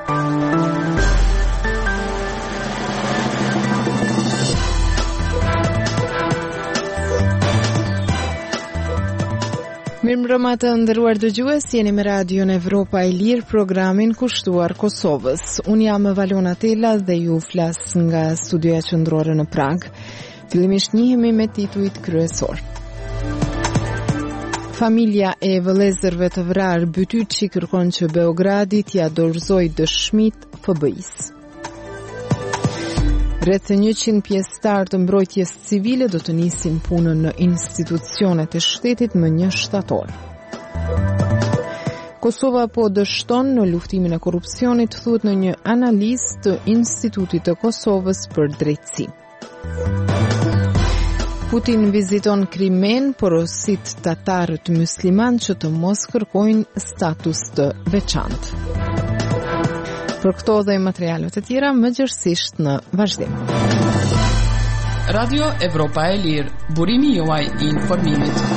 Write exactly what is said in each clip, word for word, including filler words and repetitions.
Mirëmbrëma të nderuar dëgjues, jeni me Radion Evropa e Lirë, programin kushtuar Kosovës. Unë jam Valona Tela dhe ju flas nga studioja qendrore në Prag. Fillimisht njihemi me titujt kryesor. Familja e vëllezërve të vrarë Bytyçi kërkon që Beogradi t'ia dorëzojë dëshmit F B I-s. Rreth njëqind pjesëtar të mbrojtjes civile do të nisin punën në institucionet e shtetit më një shtator. Kosova po dështon në luftimin e korrupsionit, thuhet në një analizë të Institutit të Kosovës për drejtësi. Putin viziton Krimen, porosit tatarët musliman që të mos kërkojnë status të veçantë. Për këto dhe materialet e tjera, më gjërësisht në vazhdim. Radio Evropa e Lirë, burimi juaj i informimit.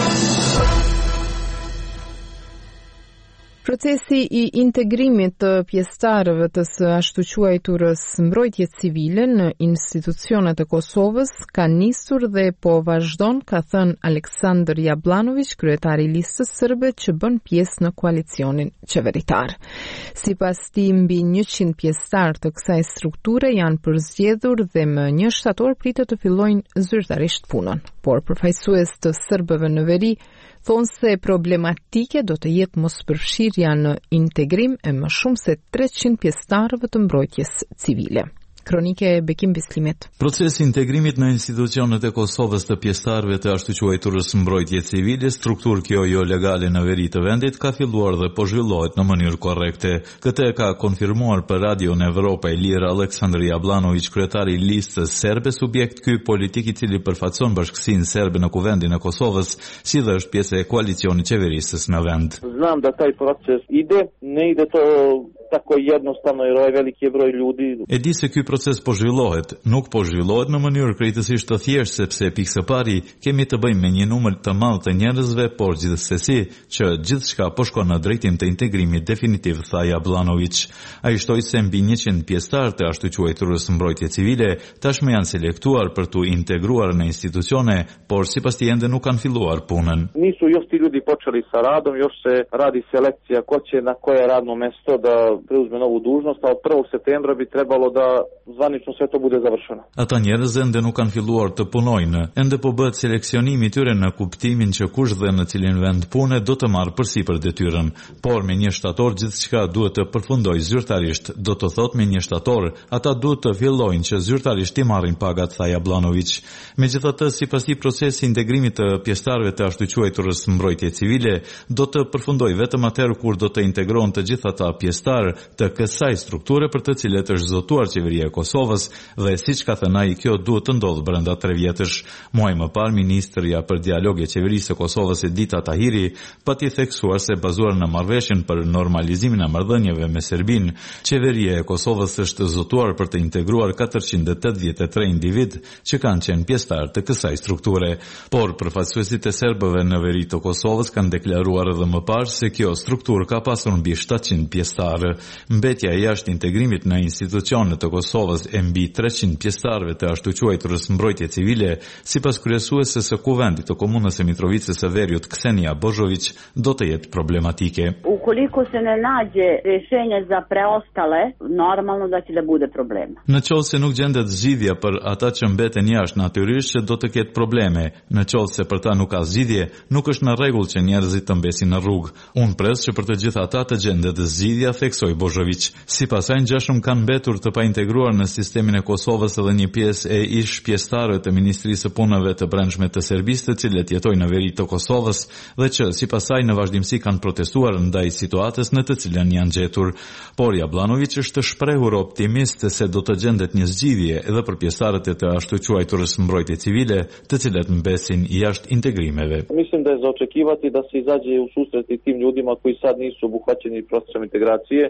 Procesi i integrimit të pjesëtarëve të së ashtu quajturës mbrojtje civile në institucionet e Kosovës ka nisur dhe po vazhdon, ka thënë Aleksandar Jablanović, kryetari i listës serbe që bën pjesë në koalicionin qeveritar. Sipas tij, mbi njëqind pjesëtar të kësaj strukture janë përzgjedhur dhe më një shtator pritet të fillojnë zyrtarisht punën. Por përfaqësues të serbëve në veri thonë se problematike do të jetë mospërfshirja në integrim e më shumë se treqind pjesëtarëve të mbrojtjes civile. Kronike e Bekim Bislimet. Procesi i integrimit në institucionet e Kosovës të pjesëtarëve të ashtu quajturës mbrojtje civile, strukturë kjo jo legale në veri të vendit, ka filluar dhe po zhvillohet në mënyrë korrekte. Këtë ka konfirmuar për Radion Evropa e Lirë Aleksandar Jablanović, kryetari i listës serbe, subjekt ky politik i cili përfaqëson Bashkësinë Serbe në Kuvendin e Kosovës, si dhe është pjesë e koalicionit qeverisës në vend. Znam da taj proces ide, ne ide to tako jednostavno jer ovaj veliki broj ljudi. E di se ky proces po zhvillohet, nuk po zhvillohet në mënyrë krejtësisht të thjeshtë sepse pikë së pari kemi të bëjmë me një numër të madh të njerëzve, por gjithsesi që gjithçka po shkon në drejtim të integrimit definitiv, tha Jablanović. Ai shtoi se mbi njëqind pjesëtar të ashtu quajturës mbrojtje civile tashmë janë selektuar për tu integruar në institucione, por sipas tij ende nuk kanë filluar punën. Nisu još ti ljudi počeli sa radom, još se radi selekcija ko će na koje radno mesto da preuzme novu dužnost, a od prvog septembra bi trebalo da zvanično sve to bude završeno. Ata njerëz ende nuk kanë filluar të punojnë, ende po bëhet seleksionimi i tyre në kuptimin që kush dhe në cilin vend pune do të marrë përsipër detyrën, por me një shtator gjithçka duhet të përfundojë zyrtarisht, do të thotë me një shtator, ata duhet të fillojnë që zyrtarisht i marrin pagat, tha Jablanović. Megjithatë, sipas tij, procesi i integrimit të pjesëtarëve të ashtu quajturës mbrojtje civile do të përfundojë vetëm atëherë kur do të integrohen të gjithë ata pjesëtar të kësaj strukture për të cilët është zotuar qeveria e Kosovës dhe siç ka thënë ai, kjo duhet të ndodhë brenda tre vjetësh. Muaj më parë, ministrja për dialog e qeverisë së Kosovës Edita Tahiri pati theksuar se bazuar në marrëveshjen për normalizimin e marrëdhënieve me Serbinë, qeveria e Kosovës është zotuar për të integruar katërqind e tetëdhjetë e tre individ që kanë qenë pjesëtar të kësaj strukture. Por përfaqësuesit e serbëve në veri të Kosovës kanë deklaruar edhe më parë se kjo strukturë ka pasur mbi shtatëqind pjesëtarë. Mbetja e jashtë integrimit në institucionet të Kosovës e mbi treqind pjesëtarëve të ashtu quajturës mbrojtje civile, sipas kryesueses së Kuvendit të Komunës së Mitrovicës së Veriut, Ksenia Božović, do të jetë problematike. Ukoliko se ne nađe rješenje za preostale, normalno da će da bude problem. Në qoftë se nuk gjendet zgjidhja për ata që mbeten jashtë, natyrisht që do të ketë probleme. Në qoftë se për ta nuk ka zgjidhje, nuk është në rregull që njerëzit të mbesin në rrugë. Unë pres që për të gjithë ata të gjendet zgjidhja, theksoi Božović. Sipas saj, ngjashëm kanë mbetur të paintegruar në sistemin e Kosovës edhe një pjesë e ish pjesëtarëve të Ministrisë së Punëve të Brendshme të Serbisë, të cilët jetojnë në veri të Kosovës dhe që sipas saj në vazhdimsi kanë protestuar ndaj situatës në të cilën janë gjetur. Por Jablanović është shprehur optimist se do të gjendet një zgjidhje edhe për pjesëtarët e të ashtu quajturës mbrojtje civile, të cilët mbesin jashtë integrimeve. Mislim da je za očekivati da se izađe u susret i tim ljudima koji sad nisu obuhvaćeni procesom integracije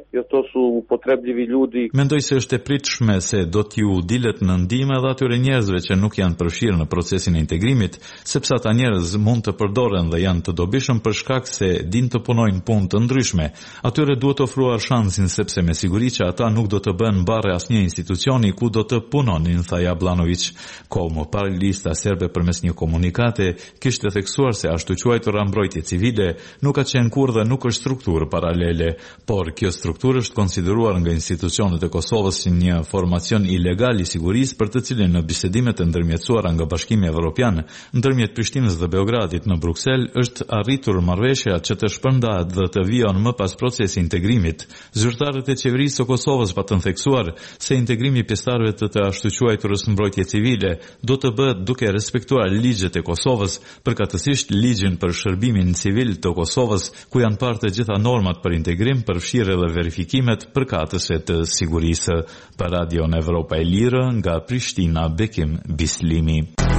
jer to su upotrebljivi ljudi. Mendoj se është e pritshme se do t'ju dilet në ndihmë edhe atyre njerëzve që nuk janë përfshirë në procesin e integrimit, sepse ata njerëz mund të përdoren dhe janë të dobishëm për shkak se din të punojnë punë të ndryshme. Atyre duhet ofruar shansin sepse me siguri që ata nuk do të bënë barre asnjë institucioni ku do të punonin, tha Jablanović. Kohë më parë lista serbe përmes një komunikate kishte theksuar se ashtu quajtura mbrojtje civile nuk ka qenë kurrë dhe nuk është strukturë paralele, por kjo strukturë është konsideruar nga institucionet e Kosovës si një formacion ilegal i sigurisë për të cilin në bisedimet e ndërmjetësuara nga Bashkimi Evropian ndërmjet Prishtinës dhe Beogradit në Bruksel është arritur marrëveshja që të shpërndahet dhe të vijon më pas procesi integrimit. Zyrtarët e qeverisë së Kosovës patën theksuar se integrimi i pjesëtarëve të të ashtu quajturës mbrojtje civile do të bëhet duke respektuar ligjet e Kosovës, përkatësisht ligjin për shërbimin civil të Kosovës, ku janë parë të gjitha normat për integrim, përfshirje dhe verifikimet përkatëse të sigurisë. Për Radio në Evropa e Lirë, nga Prishtina, Bekim Bislimi.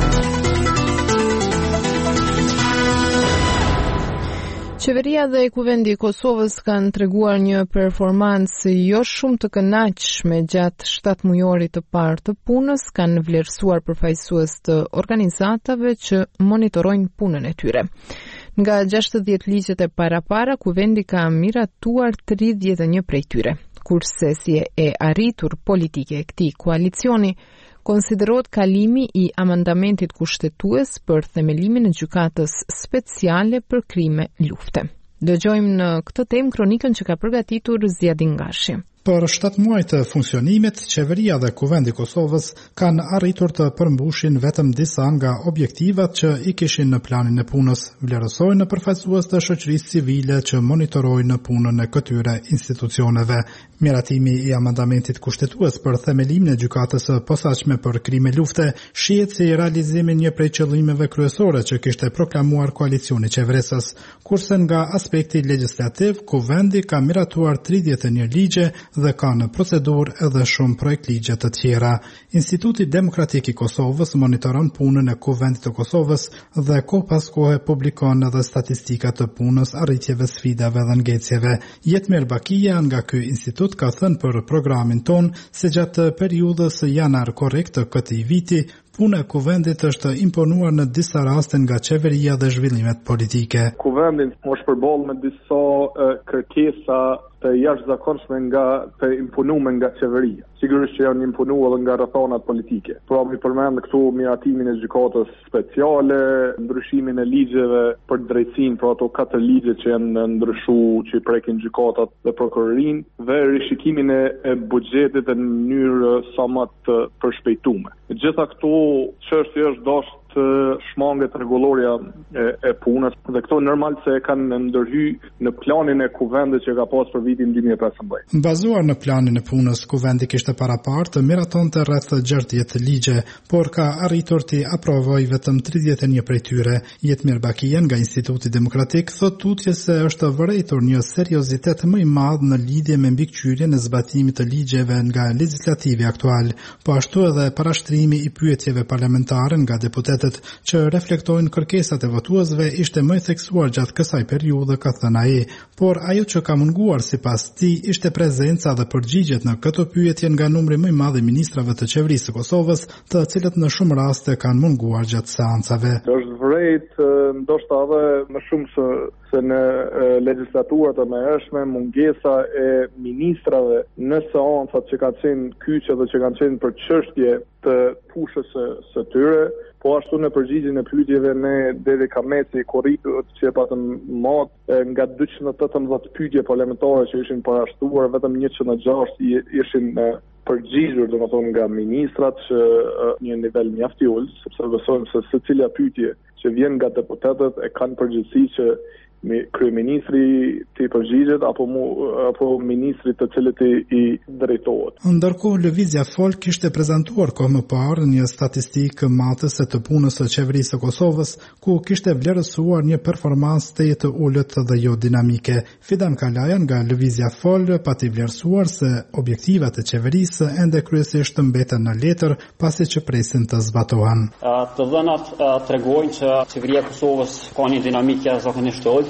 Qeveria dhe Kuvendi i Kosovës kanë treguar një performancë jo shumë të kënaqshme gjatë shtatë mujorit të parë të punës, kanë vlerësuar përfaqësues të organizatave që monitorojnë punën e tyre. Nga gjashtëdhjetë ligjet e parapara, Kuvendi ka miratuar tridhjetë e një prej tyre. Kurse si e arritur politike e këtij koalicioni, konsiderohet kalimi i amandamentit kushtetues për themelimin e gjykatës speciale për krime lufte. Dëgjojmë në këtë temë kronikën që ka përgatitur Zjadin Gashi. Për shtatë muaj të funksionimit, qeveria dhe Kuvendi i Kosovës kanë arritur të përmbushin vetëm disa nga objektivat që i kishin në planin e punës, vlerësojnë në përfaqësues të shoqërisë civile që monitorojnë punën e këtyre institucioneve. Miratimi i amandamentit kushtetues për themelimin e gjykatës së posaçme për krime lufte shihet si realizimi i një prej qëllimeve kryesore që kishte proklamuar koalicioni qeverisës, kurse nga aspekti legjislativ, Kuvendi ka miratuar tridhjetë e një ligje dhe ka në procedurë edhe shumë projekt ligje të tjera. Instituti Demokratik i Kosovës monitoron punën e Kuvendit të Kosovës dhe kohë pas kohe publikon edhe statistika të punës, arritjeve, sfidave dhe ngecjeve. Jetmir Bakia nga ky institut ka thënë për programin ton se gjatë periudhës janar korrekt të këtij viti, puna e Kuvendit është imponuar në disa raste nga qeveria dhe zhvillimet politike. Kuvendi është përballë me disa uh, kërkesa të jashtëzakonshme nga të imponuar nga qeveria. Sigurisht që janë imponuar edhe nga rrethonat politike. Pra mi përmend këtu miratimin e gjykatës speciale, ndryshimin e ligjeve për drejtësinë, pra ato katër ligje që janë ndryshuar që i prekin gjykatat dhe prokurorinë, dhe rishikimin e, e buxhetit në mënyrë sa më të përshpejtuar. Gjitha këto çështje është dashur të shmanget rregulloria e, e punës dhe këto normal se e kanë ndërhy në planin e Kuvendit që ka pas për vitin dy mijë e pesëmbëdhjetë. Bazuar në planin e punës, Kuvendi kishte paraparë të miratonte rreth gjashtëdhjetë ligje, por ka arritur të aprovojë vetëm tridhjetë e një prej tyre. Jetmir Bakia nga Instituti Demokratik thot tutje se është vërejtur një seriozitet më i madh në lidhje me mbikëqyrjen e zbatimit të ligjeve nga legislativi aktual, po ashtu edhe parashtrimi i pyetjeve parlamentare nga deputetët që reflektojnë kërkesat e votuesve ishte më i theksuar gjatë kësaj periudhe, ka thënë ai, por ajo që ka munguar sipas tij ishte prezenca dhe përgjigjet në këtë pyetje nga numri më i madh i ministrave të qeverisë së Kosovës, të cilët në shumë raste kanë munguar gjatë seancave. Është vërejt ndoshta edhe më shumë se se në legjislaturat e mëhershme mungesa e ministrave në seancat që kanë qenë kyçe dhe që kanë qenë për çështje të pushës së, së tyre, po ashtu në përgjigjen e pyetjeve me deri Kameci korriput që patën mat nga dyqind e tetëmbëdhjetë pyetje parlamentare që ishin parashtuar, vetëm njëqind e gjashtë ishin përgjigjur, domethënë nga ministrat që një nivel mjaft i ulët, sepse besojmë se secila pyetje që vjen nga deputetët e kanë përgjegjësi që kryeministri të përgjigjet apo mu, apo ministri të cilët i drejtohet. Ndërkohë Lëvizja Folk kishte prezantuar kohë më parë një statistikë matëse të punës së qeverisë së Kosovës, ku kishte vlerësuar një performancë të jetë ulët dhe jo dinamike. Fidan Kalaja nga Lëvizja Folk pati vlerësuar se objektivat e qeverisë ende kryesisht mbeten në letër, pasi që presin të zbatohen. Të dhënat tregojnë që qeveria e Kosovës ka një dinamike zakonisht të ulët,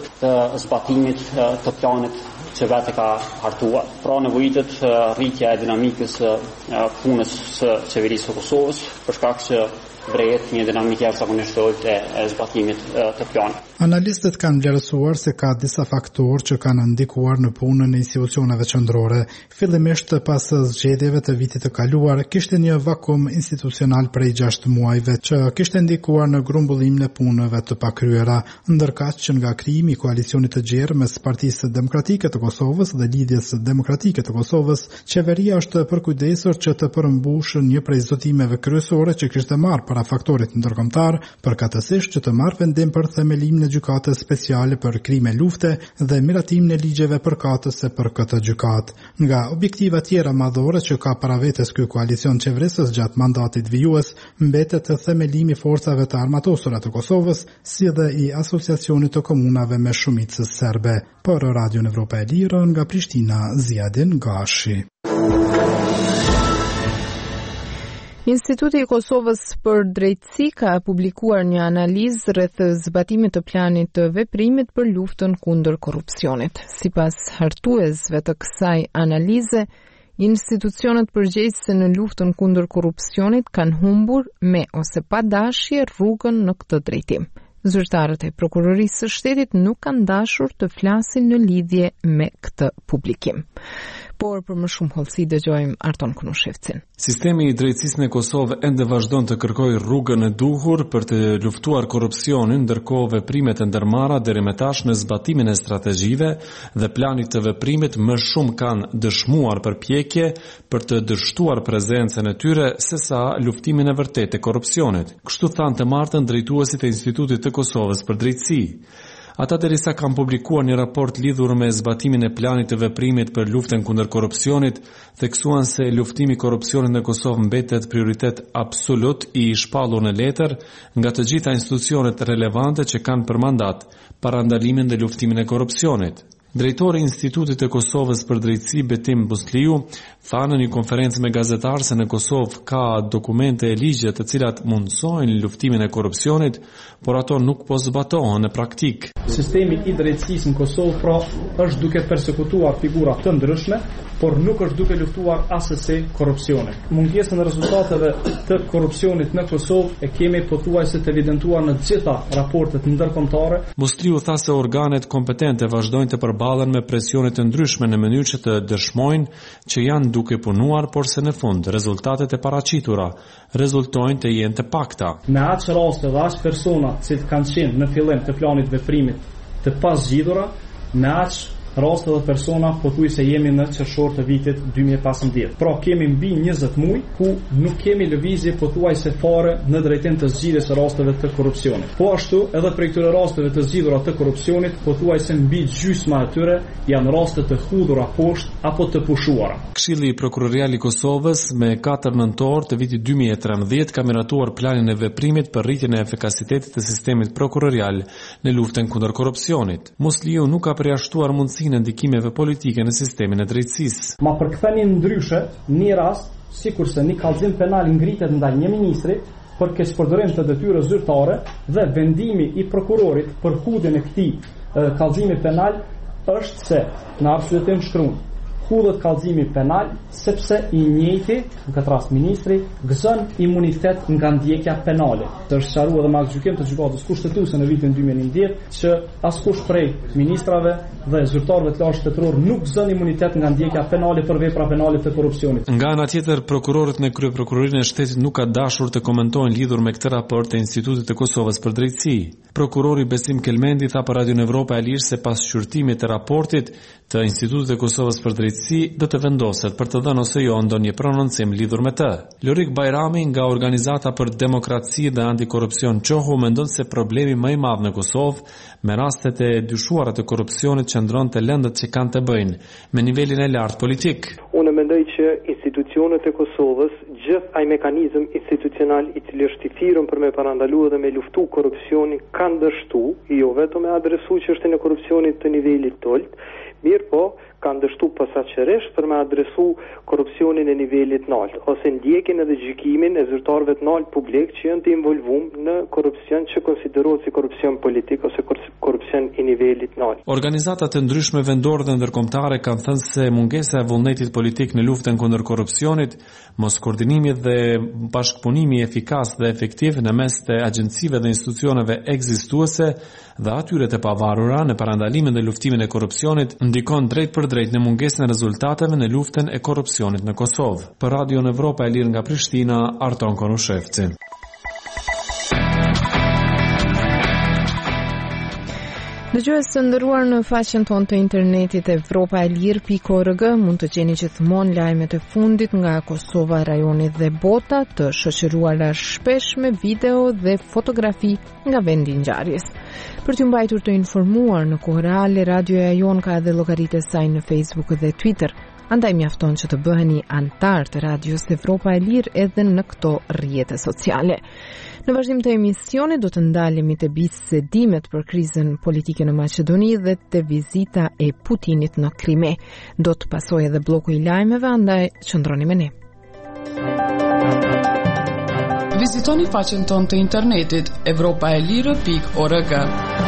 të zbatimit të planit që vetë ka hartuar. Pra nevojitet rritja e dinamikës punës së qeverisë së Kosovës për shkak që brejet një dinamikë jashtëzakonisht të e zbatimit të planit. Analistët kanë vlerësuar se ka disa faktorë që kanë ndikuar në punën e institucioneve qendrore. Fillimisht pas zgjedhjeve të vitit të kaluar, kishte një vakum institucional prej gjashtë muajve që kishte ndikuar në grumbullimin e punëve të pakryera, ndërkaq që nga krijimi i koalicionit të gjerë mes Partisë Demokratike të Kosovës dhe Lidhjes Demokratike të Kosovës, qeveria është përkujdesur që të përmbushë një prej zotimeve kryesore që kishte marrë para faktorit ndërkombëtar, përkatësisht që të marrë vendim për themelimin e gjykatës speciale për krime lufte dhe miratimin e ligjeve përkatëse për këtë gjykatë. Nga objektiva tjera madhore që ka para vetes ky koalicion qeverisës gjatë mandatit vijues, mbetet themelimi i forcave të armatosura të Kosovës, si dhe i asociacionit të komunave me shumicë serbe. Për Radion Evropa e Lirë nga Prishtina, Ziadin Gashi. Instituti i Kosovës për Drejtësi ka publikuar një analizë rreth zbatimit të planit të veprimit për luftën kundër korrupsionit. Sipas hartuesve të kësaj analize, institucionet përgjegjëse në luftën kundër korrupsionit kanë humbur me ose pa dashje rrugën në këtë drejtim. Zyrtarët e prokurorisë së shtetit nuk kanë dashur të flasin në lidhje me këtë publikim. Por për më shumë hollësi dëgjojmë Arton Knushevcin. Sistemi i drejtësisë në Kosovë ende vazhdon të kërkojë rrugën e duhur për të luftuar korrupsionin, ndërkohë veprimet e ndërmarra deri më tash në zbatimin e strategjive dhe planit të veprimit më shumë kanë dëshmuar përpjekje për të dështuar prezencën e tyre sesa luftimin e vërtetë të korrupsionit. Kështu thanë të martën drejtuesit e Institutit të Kosovës për Drejtësi. Ata derisa kanë publikuar një raport lidhur me zbatimin e planit të veprimit për luftën kundër korrupsionit, theksuan se luftimi i korrupsionit në Kosovë mbetet prioritet absolut i shpallur në letër nga të gjitha institucionet relevante që kanë për mandat parandalimin dhe luftimin e korrupsionit. Drejtori i Institutit të Kosovës për Drejtësi Betim Busliu tha në një konferencë me gazetarë se në Kosovë ka dokumente e ligje të cilat mundsojnë luftimin e korrupsionit, por ato nuk po zbatohen në praktik. Sistemi i drejtësisë në Kosovë pra është duke persekutuar figura të ndryshme, por nuk është duke luftuar asesi korrupsionin. Mungesën e rezultateve të korrupsionit në Kosovë e kemi pothuajse të evidentuar në të gjitha raportet ndërkombëtare. Busliu tha se organet kompetente vazhdojnë të përballën me presione të ndryshme në mënyrë që të dëshmojnë që janë duke punuar, por se në fund rezultatet e paraqitura rezultojnë të jenë të pakta. Me aq raste dhe aq persona që kanë qenë në fillim të planit veprimit të pazgjidhura, me aq raste dhe persona pothuajse jemi në qershor të vitit dy mijë e pesëmbëdhjetë. Pra kemi mbi njëzet muaj ku nuk kemi lëvizje pothuajse fare në drejtim të zgjidhjes së rasteve të korrupsionit. Po ashtu edhe për këtyre rasteve të zgjidhura të korrupsionit, pothuajse mbi gjysma e tyre janë raste të hudhura poshtë apo të pushuara. Këshilli Prokurorial i Kosovës me katër nëntor të vitit dy mijë e trembëdhjetë ka miratuar planin e veprimit për rritjen e efikasitetit të sistemit prokurorial në luftën kundër korrupsionit. Busliu nuk ka përjashtuar mundësi në ndikimeve politike në sistemin e drejtësisë. Ma përktheni ndryshe një rast, sikurse një kallëzim penal ngritet ndaj një ministri për keqpërdorim të detyrës zyrtare dhe vendimi i prokurorit për hudhjen e këtij kallëzimi penal është se në arsyetim shkruan hudhet kallëzimi penal sepse i njëjti, në këtë rast ministri, gëzon imunitet nga ndjekja penale. Të është sqaruar edhe me gjykim të gjykatës kushtetuese në vitin dy mijë e njëmbëdhjetë që askush prej ministrave dhe zyrtarëve të lartë shtetëror nuk gëzon imunitet nga ndjekja penale për vepra penale të korrupsionit. Nga ana tjetër, prokurorët në kryeprokurorinë e shtetit nuk ka dashur të komentojnë lidhur me këtë raport të Institutit të Kosovës për Drejtësi. Prokurori Besim Kelmendi tha për Radion Evropa e Lirë se pas shqyrtimit të raportit të Institutit të Kosovës për Drejtësi do të vendoset për të dhënë ose jo ndonjë prononcim lidhur me të. Lorik Bajrami nga Organizata për Demokraci dhe Antikorrupsion Qohu mendon se problemi më i madh në Kosovë me rastet e dyshuara të korrupsionit qëndron te lëndët që kanë të bëjnë me nivelin e lartë politik. Unë mendoj që institucionet e Kosovës, gjithë ai mekanizëm institucional i cili është i thirrur për me parandaluar dhe me luftu korrupsionin, kanë dështu, jo vetëm me adresu çështjen e korrupsionit të nivelit tolt, Mirë po, kanë dështu posaçërisht për me adresu korrupsionin e nivelit nalt, ose ndjekin edhe gjykimin e zyrtarëve të nalt publik që janë të involvuar në korrupsion që konsiderohet si korrupsion politik ose korrupsion i nivelit nalt. Organizata të ndryshme vendore dhe ndërkombëtare kanë thënë se mungesa e vullnetit politik në luftën kundër korrupsionit, mos koordinimi dhe bashkëpunimi efikas dhe efektiv në mes të agjencive dhe institucioneve ekzistuese dhe atyre të pavarura në parandalimin dhe luftimin e korrupsionit ndikon drejt për drejt në mungesën e rezultateve në luftën e korrupsionit në Kosovë. Për Radio në Evropa e Lirë nga Prishtina, Arton Konushevci. Dëgjues të nderuar, në faqen tonë të internetit evropa e lirë pikë org mund të gjeni gjithmonë lajmet e fundit nga Kosova, rajoni dhe bota, të shoqëruara shpesh me video dhe fotografi nga vendi i ngjarjes. Për t'ju mbajtur të informuar në kohë reale, radioja jon ka edhe llogaritë e saj në Facebook dhe Twitter. Andaj mjafton që të bëheni antar të Radios Evropa e Lirë edhe në këto rrjete sociale. Në vazhdim të emisionit do të ndalemi te bisedimet për krizën politike në Maqedoni dhe te vizita e Putinit në Krime. Do të pasojë edhe bloku i lajmeve, andaj qëndroni me ne. Vizitoni faqen tonë të internetit evropa e lirë pikë org.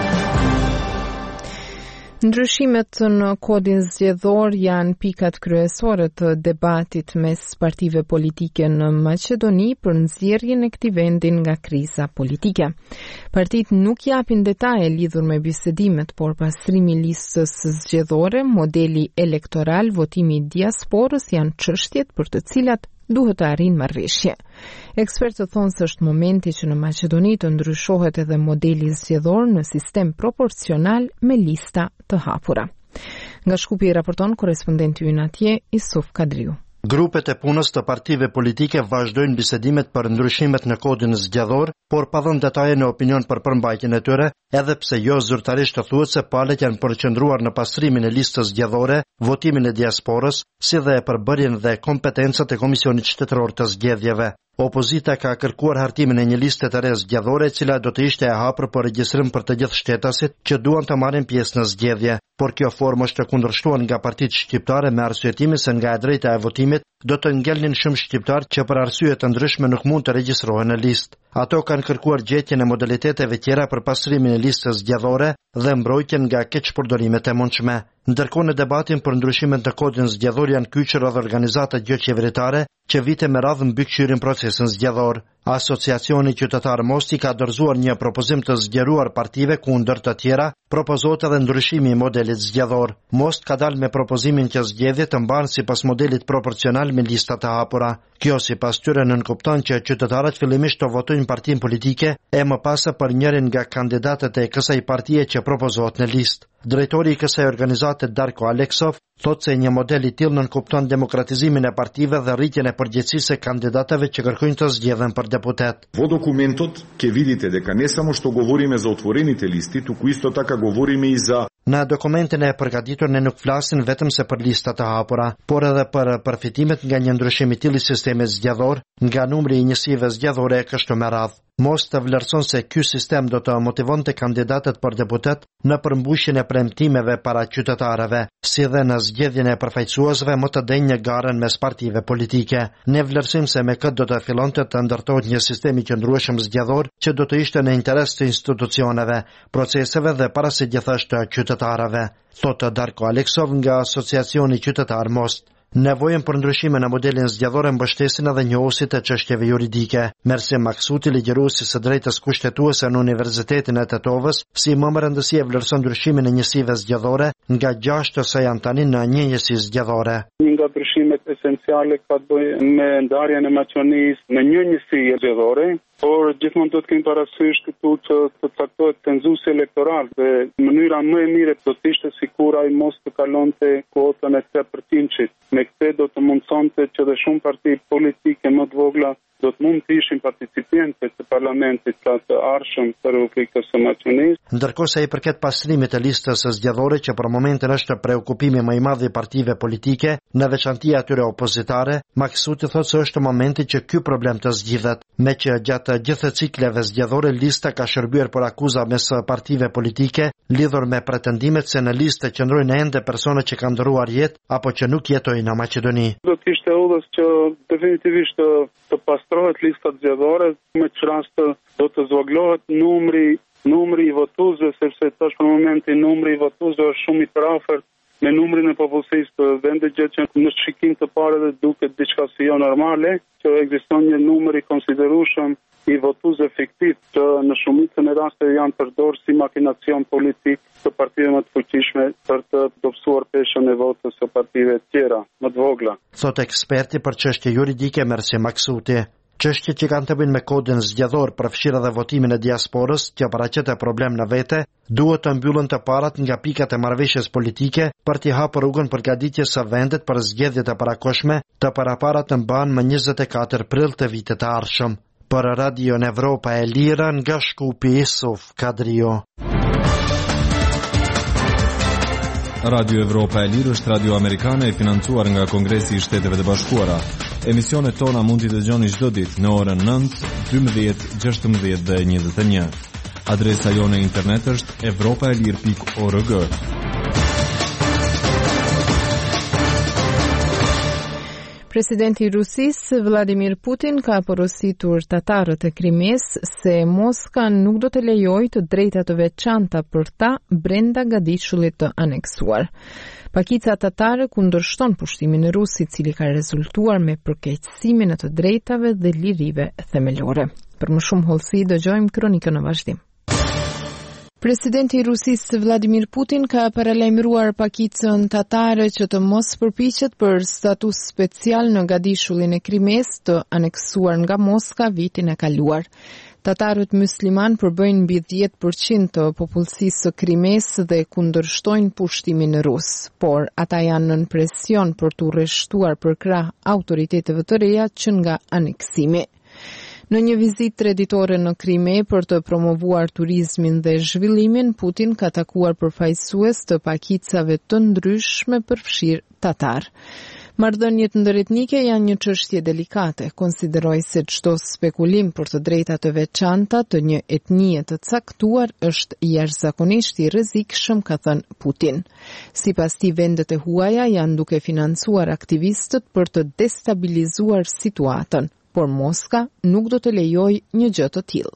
Ndryshimet në kodin zgjedhor janë pikat kryesore të debatit mes partive politike në Maqedoni për nxjerrjen e këtij vendi nga kriza politike. Partitë nuk japin detaje lidhur me bisedimet, por pastrimi i listës zgjedhore, modeli elektoral, votimi i diasporës janë çështjet për të cilat duhet të arrijnë marrëveshje. Ekspertët thonë se është momenti që në Maqedoni të ndryshohet edhe modeli zgjedhor në sistem proporcional me lista të hapura. Nga Shkupi raporton korrespondenti ynë atje, Isuf Kadriu. Grupet e punës të partive politike vazhdojnë bisedimet për ndryshimet në kodin zgjedhor, por pa dhënë detaje në opinion për përmbajtjen e tyre, edhe pse jo zyrtarisht të thuhet se palët janë përqendruar në pastrimin e listës zgjedhore, votimin e diasporës, si dhe përbërjen dhe kompetencat e Komisionit Shtetëror të Zgjedhjeve. Opozita ka kërkuar hartimin e një liste të re zgjedhore, e cila do të ishte e hapur për regjistrim për të gjithë shtetasit që duan të marrin pjesë në zgjedhje, por kjo formë është e kundërshtuar nga partitë shqiptare me arsyetimin se nga e drejta e votimit do të ngelnin shumë shqiptar që për arsye të ndryshme nuk mund të regjistrohen në listë. Ato kanë kërkuar gjetjen e modaliteteve tjera për pastrimin e listës zgjedhore dhe mbrojtjen nga keqpërdorimet e mundshme. Ndërkohë në debatin për ndryshimet në kodin zgjedhor janë kyçur edhe organizata gjëqeveritare që vite me radhë mbikëqyrin procesin zgjedhor. Asociacioni Qytetar Mosti ka dorëzuar një propozim të zgjeruar partive kundër të tjera, propozohet edhe ndryshimi i modelit zgjedhor. Most ka dalë me propozimin që zgjedhjet të mbahen sipas modelit proporcional me lista të hapura. Kjo sipas tyre nënkupton që qytetarët fillimisht të votojnë partinë politike e më pas për njërin nga kandidatët e kësaj partie që propozohet në listë. Drejtori i kësaj organizate Darko Aleksov thotë se një model i tillë nënkupton demokratizimin e partive dhe rritjen e përgjegjësisë së kandidatëve që kërkojnë të zgjedhen për deputet. Во документот ќе видите дека не само што говориме за отворените листи, туку исто така говориме и за Në dokumentin e përgatitur ne nuk flasin vetëm se për listat të hapura, por edhe për përfitimet nga një ndryshim i tillë i sistemit zgjedhor, nga numri i njësive zgjedhore e kështu me radhë. Most të vlerëson se ky sistem do të motivonte kandidatët për deputet në përmbushjen e premtimeve para qytetarëve, si dhe në zgjedhjen e përfaqësuesve më të denjë një garën mes partive politike. Ne vlerësojmë se me këtë do të fillonte të ndërtohet një sistem i qëndrueshëm zgjedhor që do të ishte në interes të institucioneve, proceseve dhe parasitjetësh të qytetarëve, thotë Darko Aleksov nga Asociacioni Qytetar Most. Nevojën për ndryshime në modelin zgjedhor mbështesin edhe njohësit e çështjeve juridike. Mersim Maksuti, ligjëruesi së drejtës kushtetuese në Universitetin e Tetovës, si më me rëndësi e vlerëson ndryshimin e njësive zgjedhore nga gjashtë ose janë tani në një njësi zgjedhore. Një nga ndryshimet esenciale ka të bëjë me ndarjen e Maqedonisë në një njësi zgjedhore, por gjithmonë do të kemi parasysh këtu që të caktohet cenzusi elektoral dhe mënyra më e mire do të ishte sikur ai mos të kalonte kuotën e tre përqind. Me këtë do të mundsonte që dhe shumë parti politike më të vogla do të mund të ishin participantë të parlamentit të ardhshëm të Republikës së Maqedonisë. Ndërkohë sa i përket pastrimit të listës së zgjedhore, që për momentin është preokupimi më i madh i partive politike, në veçanti atyre opozitare, Maksuti thotë se është momenti që ky problem të zgjidhet, me që gjatë gjithë cikleve zgjedhore lista ka shërbyer për akuza mes partive politike lidhur me pretendimet se në listë qëndrojnë ende persona që kanë ndëruar jetë apo që nuk jetojnë në Maqedoni. Do të ishte udhës që definitivisht të, të pastrohet lista zgjedhore, me që rast do të zvoglohet numri numri i votuesve, sepse tash për momentin numri i votuesve është shumë i përafërt me numrin e popullsisë të vendit, gjë që në shikim të parë dhe duket diçka si jo normale, që ekziston një numër i konsiderueshëm i votuesve fiktiv, që në shumicën e rasteve janë përdorur si makinacion politik të partive më të fuqishme për të dobësuar peshën e votës së partive tjera, më të vogla. Thot eksperti për çështje juridike Mersi Maksuti. Çështjet që kanë të bëjnë me kodin zgjedhor për fshirë dhe votimin e diasporës, që paraqet problem në vete, duhet të mbyllen të parat nga pikat e marrëveshjes politike për t'i hapur rrugën përgatitjes së vendit për zgjedhjet e parakohshme të paraparat të mbahen më njëzet e katër prill të vitit të ardhshëm. Për Radio Evropa e Lira, nga Shkupi, Isuf Kadrio. Radio Evropa e Lirë është radio amerikane e financuar nga Kongresi i Shteteve të Bashkuara. Emisionet tona mund t'i dëgjoni çdo ditë në orën nëntë, dymbëdhjetë, gjashtëmbëdhjetë dhe njëzet e një. Adresa jone internet është evropaelir pikë org. Presidenti i Rusisë, Vladimir Putin, ka porositur tatarët e Krimes se Moska nuk do të lejojë të drejta të veçanta për ta brenda gadishullit të aneksuar. Pakica tatare kundërshton pushtimin e rus, i cili ka rezultuar me përkeqësimin e të drejtave dhe lirive themelore. Për më shumë hollësi, dëgjojmë kronikën në vazhdim. Presidenti i Rusisë Vladimir Putin ka paralajmëruar pakicën tatare që të mos përpiqet për status special në gadishullin e Krimes të aneksuar nga Moska vitin e kaluar. Tatarët musliman përbëjnë mbi dhjetë përqind të popullsisë së Krimes dhe kundërshtojnë pushtimin rus, por ata janë nën presion për t'u rreshtuar përkrah autoriteteve të reja që nga aneksimi. Në një vizitë treditore në Krime për të promovuar turizmin dhe zhvillimin, Putin ka takuar përfaqësues të pakicave të ndryshme përfshirë tatar. Marrëdhëniet ndëretnike janë një çështje delikate, konsideroj se çdo spekulim për të drejta të veçanta të një etnie të caktuar është jashtëzakonisht i rrezikshëm, ka thënë Putin. Sipas tij, vendet e huaja janë duke financuar aktivistët për të destabilizuar situatën, por Moska nuk do të lejojë një gjë të tillë.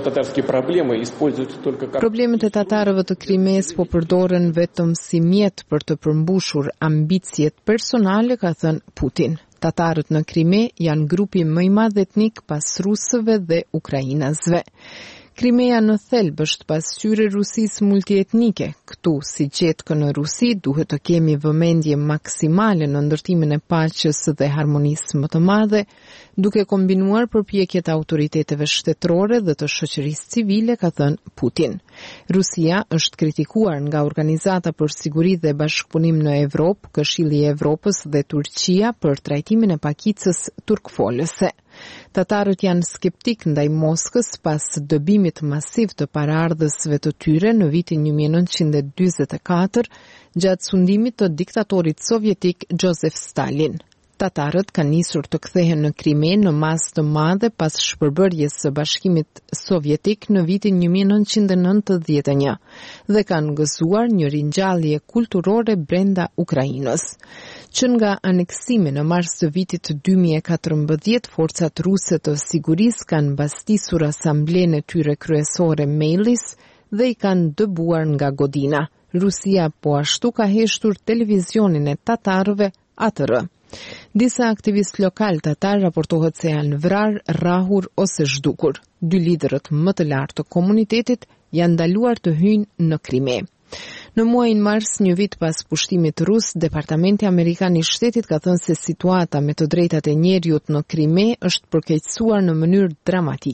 Problemet e tatarëve të Krimes po përdoren vetëm si mjet për të përmbushur ambicjet personale, ka thënë Putin. Tatarët në Krime janë grupi më i madh etnik pas rusëve dhe ukrainasve. Krimea në thelb është pasqyrë e Rusisë multietnike. Këtu, si gjetkä në Rusi, duhet të kemi vëmendje maksimale në ndërtimin e paqes dhe harmonisë më të madhe, duke kombinuar përpjekjet e autoriteteve shtetërore dhe të shoqërisë civile, ka thënë Putin. Rusia është kritikuar nga Organizata për Siguri dhe Bashkëpunim në Evropë, Këshilli i Evropës dhe Turqia për trajtimin e pakicës turkfolëse. Tatarët janë skeptik ndaj Moskës pas dëbimit masiv të paraardhësve të tyre në vitin një mijë e nëntëqind e dyzet e katër gjatë sundimit të diktatorit sovjetik Josef Stalin. Tatarët kanë nisur të kthehen në Krime në masë të madhe pas shpërbërjes së Bashkimit Sovjetik në vitin një mijë e nëntëqind e nëntëdhjetë e një dhe kanë gëzuar një ringjallje kulturore brenda Ukrainës. Që nga aneksimi në mars të vitit dy mijë e katërmbëdhjetë, forcat ruse të sigurisë kanë mbastisur asamblenë e tyre kryesore Mejlis dhe i kanë dëbuar nga godina. Rusia po ashtu ka heshtur televizionin e tatarëve A T R. Disa aktivistë lokal tatar raportohet se janë vrarë, rrahur ose zhdukur. Dy liderët më të lartë të komunitetit janë ndaluar të hyjnë në Krime. Në muajin mars, një vit pas pushtimit rus, Departamenti Amerikan i Shtetit ka thënë se situata me të drejtat e njeriut në Krime është përkeqësuar në mënyrë dramatike.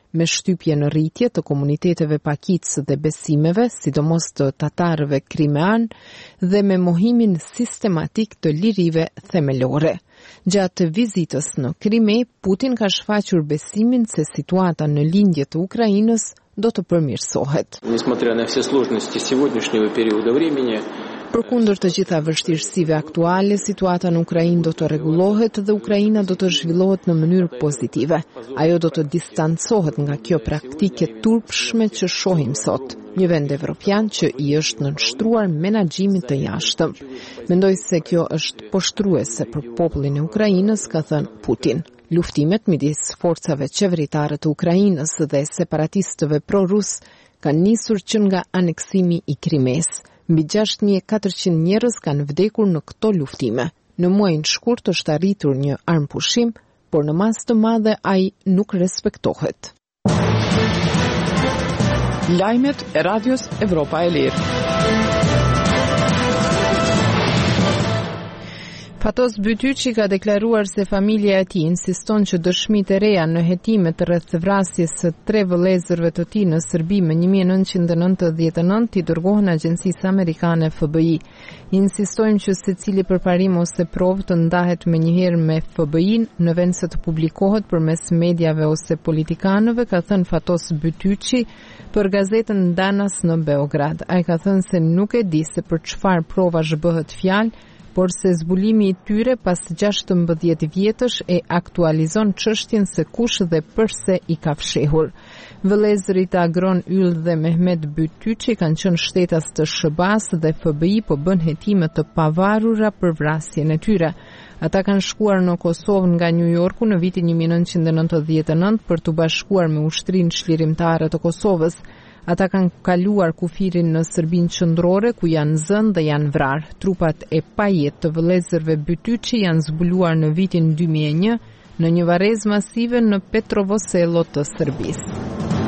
me shtypje në rritje të komuniteteve pakicë dhe besimeve, sidomos të tatarëve krimean, dhe me mohimin sistematik të lirive themelore. Gjatë vizitës në Krime, Putin ka shfaqur besimin se situata në lindje të Ukrainës do të përmirësohet. Несмотря на все сложности сегодняшнего периода времени, Përkundër të gjitha vështirësive aktuale, situata në Ukrainë do të rregullohet dhe Ukraina do të zhvillohet në mënyrë pozitive. Ajo do të distancohet nga kjo praktike turpshme që shohim sot. Një vend evropian që i është nënshtruar menaxhimit të jashtëm. Mendoj se kjo është poshtruese për popullin e Ukrainës, ka thënë Putin. Luftimet midis forcave qeveritare të Ukrainës dhe separatistëve pro-rus kanë nisur që nga aneksimi i Krimes. Mbi gjasht mijë e katërqind njerëz kanë vdekur në këto luftime. Në muajin shkurt është arritur një armpushim, por në masë të madhe ai nuk respektohet. Lajmet e Radios Evropa e Lirë. Fatos Bytyqi ka deklaruar se familja e tij insiston që dëshmitë e reja në hetimet rreth vrasjes së tre vëllezërve të tij në Serbi më një mijë e nëntëqind e nëntëdhjetë e nëntë i dërgohen agjencisë amerikane F B I. Insistojmë që secili përparim ose provë të ndahet menjëherë me F B I-n në vend se të publikohet përmes mediave ose politikanëve, ka thënë Fatos Bytyqi për gazetën Danas në Beograd. Ai ka thënë se nuk e di se për çfarë provash bëhet fjalë, por se zbulimi i tyre pas gjashtëmbëdhjetë vjetësh e aktualizon çështjen se kush dhe përse i ka fshehur. Vëllezërit Agron Yll dhe Mehmet Bytyqi kanë qenë shtetas të S B A-s dhe F B I po bën hetime të pavarura për vrasjen e tyre. Ata kanë shkuar në Kosovë nga New Yorku në vitin një mijë e nëntëqind e nëntëdhjetë e nëntë për të bashkuar me ushtrinë çlirimtare të Kosovës. Ata kanë kaluar kufirin në Serbinë qendrore ku janë zënë dhe janë vrarë. Trupat e pajetë të vëllezërve Bytyqi janë zbuluar në vitin dy mijë e një në një varrezë masive në Petrovosello të Serbisë.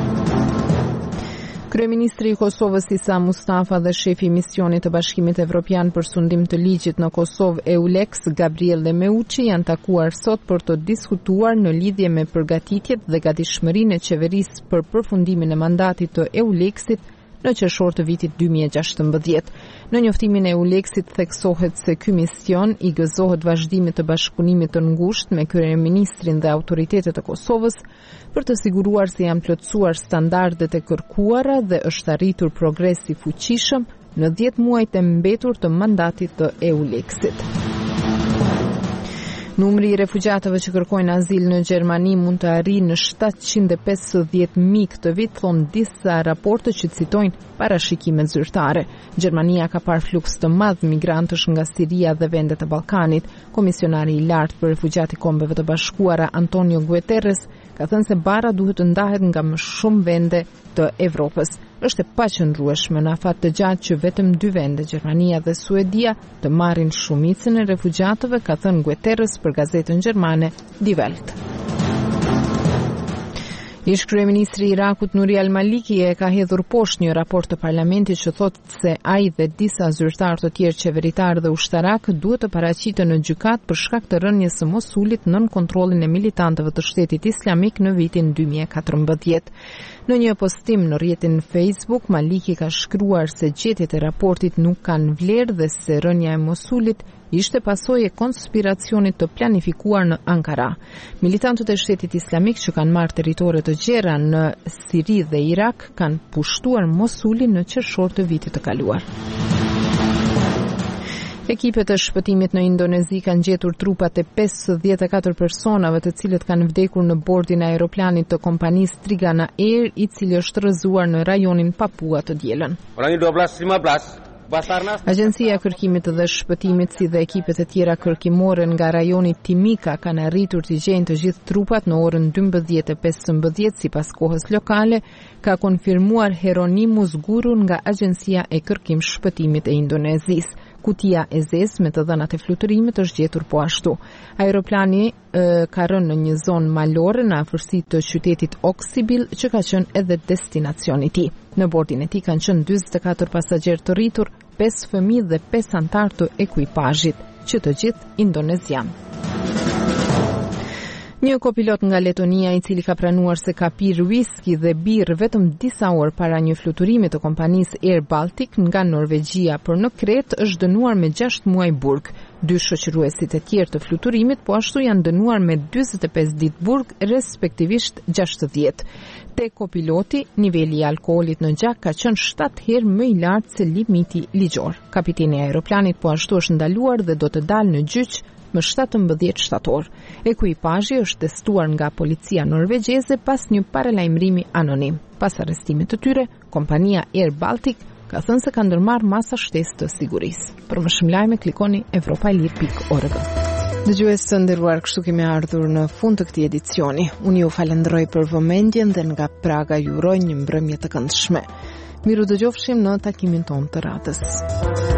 Kryeministri i Kosovës Isa Mustafa dhe shefi i misionit të Bashkimit Evropian për sundim të ligjit në Kosovë EULEX Gabriel Lemeuçi janë takuar sot për të diskutuar në lidhje me përgatitjet dhe gatishmërinë e qeverisë për përfundimin e mandatit të EULEX-it në qershor të vitit dy mijë e gjashtëmbëdhjetë. Në njoftimin e EULEX-it theksohet se ky mision i gëzohet vazhdimit të bashkëpunimit të ngushtë me kryeministrin dhe autoritetet e Kosovës për të siguruar se janë plotësuar standardet e kërkuara dhe është arritur progres i fuqishëm në dhjetë muajt e mbetur të mandatit të EULEX-it. Numri i refugjatëve që kërkojnë azil në Gjermani mund të arrijë në shtatëqind e pesëdhjetë mijë këtë vit, thonë disa raporte që citojnë parashikimet zyrtare. Gjermania ka parë fluks të madh migrantësh nga Siria dhe vendet e Ballkanit. Komisionari i lartë për refugjat i Kombeve të Bashkuara Antonio Guterres ka thënë se bara duhet të ndahet nga më shumë vende të Evropës. Është e paqëndrueshme në afat të gjatë që vetëm dy vende, Gjermania dhe Suedia, të marrin shumicën e refugjatëve, ka thënë Guterres për gazetën gjermane Die Welt. Ish kryeministri i Irakut Nuri al-Maliki e ka hedhur poshtë një raport të parlamentit që thotë se ai dhe disa zyrtarë të tjerë qeveritar dhe ushtarak duhet të paraqiten në gjykat për shkak të rënies së Mosulit nën kontrollin e militantëve të Shtetit Islamik në vitin dy mijë e katërmbëdhjetë. Në një postim në rrjetin Facebook, Maliki ka shkruar se gjetjet e raportit nuk kanë vlerë dhe se rënia e Mosulit ishte pasojë e konspiracionit të planifikuar në Ankara. Militantët e Shtetit Islamik që kanë marrë territore të gjera në Siri dhe Irak kanë pushtuar Mosulin në qershor të vitit të kaluar. Ekipet e shpëtimit në Indonezi kanë gjetur trupat e pesëdhjetë e katër personave të cilët kanë vdekur në bordin e aeroplanit të kompanisë Trigana Air, i cili është rrëzuar në rajonin Papua të dielën. Agjencia e Kërkimit dhe Shpëtimit si dhe ekipet e tjera kërkimore nga rajoni Timika kanë arritur të gjejnë të gjithë trupat në orën dymbëdhjetë e pesëmbëdhjetë sipas kohës lokale, ka konfirmuar Hieronymus Guru nga Agjencia e Kërkim Shpëtimit e Indonezisë. Kutia e zezë me të dhënat e fluturimit është gjetur po ashtu. Aeroplani e, ka rënë në një zonë malore në afërsi të qytetit Oksibil, që ka qenë edhe destinacioni i tij. Në bordin e tij kanë qenë njëzet e katër pasagerë të rritur, pesë fëmijë dhe pesë anëtar të ekuipazhit, që të gjithë indonezian. Një kopilot nga Letonia i cili ka pranuar se ka pirë whisky dhe birë vetëm disa orë para një fluturimi të kompanisë Air Baltic nga Norvegjia për në Kret është dënuar me gjashtë muaj burg. Dy shoqëruesit e tjerë të fluturimit po ashtu janë dënuar me dyzet e pesë ditë burg, respektivisht gjashtëdhjetë. Te kopiloti, niveli i alkoolit në gjak ka qenë shtatë herë më i lartë se limiti ligjor. Kapiteni i aeroplanit po ashtu është ndaluar dhe do të dalë në gjyq më shtatëmbëdhjetë shtator. Ekuipazhi është testuar nga policia norvegjeze pas një paralajmërimi anonim. Pas arrestimit të tyre, kompania Air Baltic ka thënë se ka ndërmarrë masa shtesë të sigurisë. Për më shumë lajme klikoni evropaelir pikë org. Dëgjues të nderuar, kështu kemi ardhur në fund të këtij edicioni. Unë ju falenderoj për vëmendjen dhe nga Praga ju uroj një mbrëmje të këndshme. Miru dëgjofshim në takimin tonë të radhës.